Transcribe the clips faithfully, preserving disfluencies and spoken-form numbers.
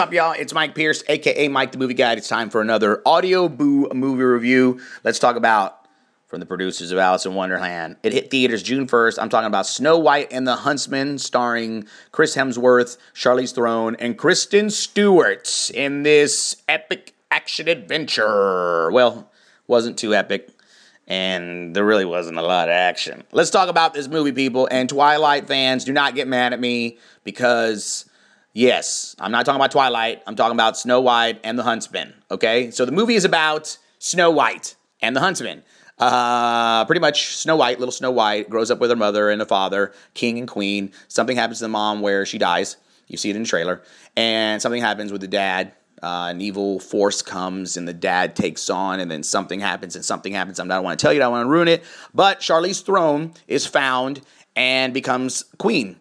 What's up, y'all? It's Mike Pierce, aka Mike the Movie Guide. It's time for another Audio Boo movie review. Let's talk about, from the producers of Alice in Wonderland. It hit theaters June first. I'm talking about Snow White and the Huntsman, starring Chris Hemsworth, Charlize Theron, and Kristen Stewart in this epic action adventure. Well, wasn't too epic, and there really wasn't a lot of action. Let's talk about this movie, people. And Twilight fans, do not get mad at me because, yes, I'm not talking about Twilight. I'm talking about Snow White and the Huntsman, okay? So the movie is about Snow White and the Huntsman. Uh, pretty much Snow White, little Snow White, grows up with her mother and a father, king and queen. Something happens to the mom where she dies. You see it in the trailer. And something happens with the dad. Uh, an evil force comes and the dad takes on, and then something happens and something happens. I don't want to tell you, I don't want to ruin it. But Charlize Theron is found and becomes queen.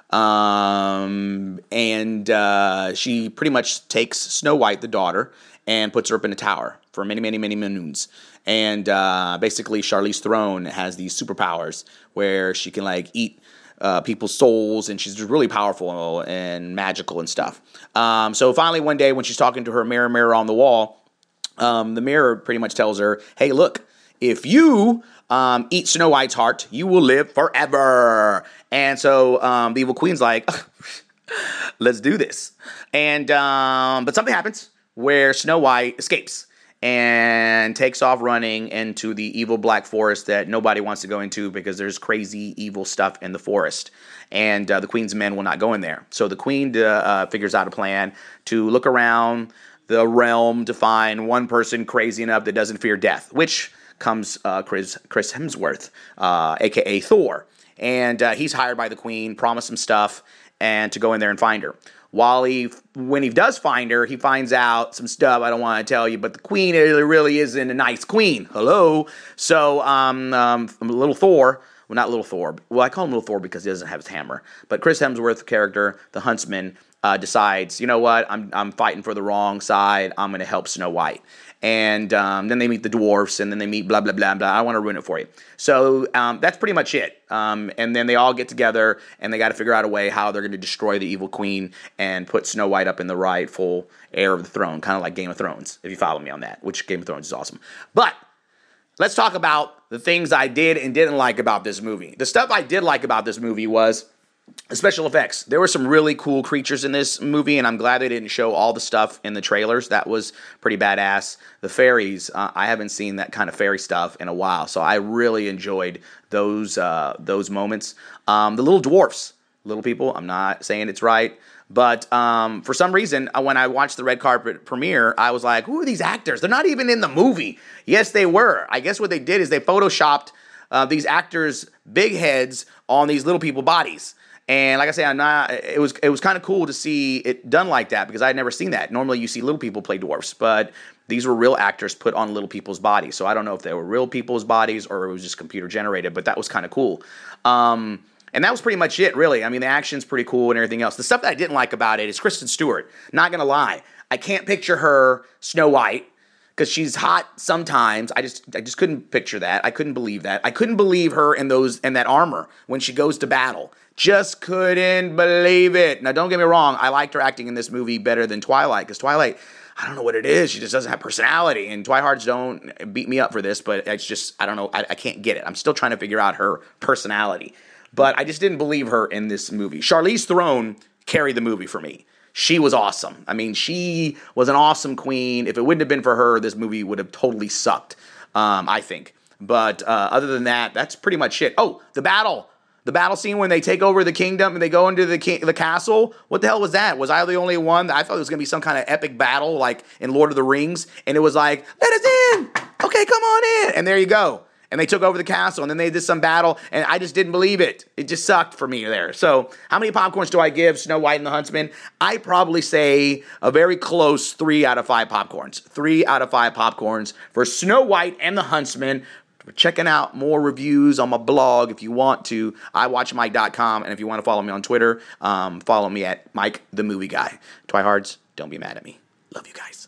Um, and uh, she pretty much takes Snow White, the daughter, and puts her up in a tower for many, many, many moons. And uh, basically, Charlize Theron has these superpowers where she can like eat uh, people's souls, and she's just really powerful and magical and stuff. Um, so finally, one day when she's talking to her mirror, mirror on the wall, um, the mirror pretty much tells her, "Hey, look, if you um, eat Snow White's heart, you will live forever." And so um, the evil queen's like, "Let's do this." And um, but something happens where Snow White escapes and takes off running into the evil black forest that nobody wants to go into because there's crazy evil stuff in the forest. And uh, the queen's men will not go in there. So the queen uh, uh, figures out a plan to look around the realm to find one person crazy enough that doesn't fear death, which comes uh, Chris, Chris Hemsworth, uh, a k a. Thor. And uh, he's hired by the queen, promised some stuff, and to go in there and find her. While he, when he does find her, he finds out some stuff I don't want to tell you, but the queen really, really isn't a nice queen. Hello? So, um, um, little Thor, well, not little Thor, well, I call him little Thor because he doesn't have his hammer, but Chris Hemsworth character, the huntsman, uh, decides, you know what, I'm, I'm fighting for the wrong side, I'm going to help Snow White. And um, then they meet the dwarfs, and then they meet blah, blah, blah, blah. I don't want to ruin it for you. So um, that's pretty much it. Um, and then they all get together, and they got to figure out a way how they're going to destroy the evil queen and put Snow White up in the rightful heir of the throne, kind of like Game of Thrones, if you follow me on that, which Game of Thrones is awesome. But let's talk about the things I did and didn't like about this movie. The stuff I did like about this movie was the special effects. There were some really cool creatures in this movie, and I'm glad they didn't show all the stuff in the trailers. That was pretty badass. The fairies, uh, I haven't seen that kind of fairy stuff in a while, so I really enjoyed those uh, those moments. Um, the little dwarfs, little people, I'm not saying it's right, but um, for some reason, when I watched the red carpet premiere, I was like, who are these actors? They're not even in the movie. Yes, they were. I guess what they did is they photoshopped uh, these actors' big heads on these little people bodies. And like I say, I'm not. It was it was kind of cool to see it done like that because I had never seen that. Normally, you see little people play dwarfs, but these were real actors put on little people's bodies. So I don't know if they were real people's bodies or it was just computer generated, but that was kind of cool. Um, and that was pretty much it, really. I mean, the action's pretty cool and everything else. The stuff that I didn't like about it is Kristen Stewart. Not gonna lie, I can't picture her Snow White because she's hot sometimes. I just I just couldn't picture that. I couldn't believe that. I couldn't believe her in those in that armor when she goes to battle. Just couldn't believe it. Now, don't get me wrong. I liked her acting in this movie better than Twilight because Twilight, I don't know what it is. She just doesn't have personality. And Twihards don't beat me up for this, but it's just, I don't know. I, I can't get it. I'm still trying to figure out her personality. But I just didn't believe her in this movie. Charlize Theron carried the movie for me. She was awesome. I mean, she was an awesome queen. If it wouldn't have been for her, this movie would have totally sucked, um, I think. But uh, other than that, that's pretty much it. Oh, the battle. The battle scene when they take over the kingdom and they go into the king, the castle. What the hell was that? Was I the only one? I thought it was going to be some kind of epic battle like in Lord of the Rings. And it was like, let us in. Okay, come on in. And there you go. And they took over the castle and then they did some battle. And I just didn't believe it. It just sucked for me there. So how many popcorns do I give Snow White and the Huntsman? I probably say a very close three out of five popcorns. Three out of five popcorns for Snow White and the Huntsman. Checking out more reviews on my blog if you want to, i watch mike dot com. And if you want to follow me on Twitter, um, follow me at Mike the Movie Guy. Twihards, don't be mad at me. Love you guys.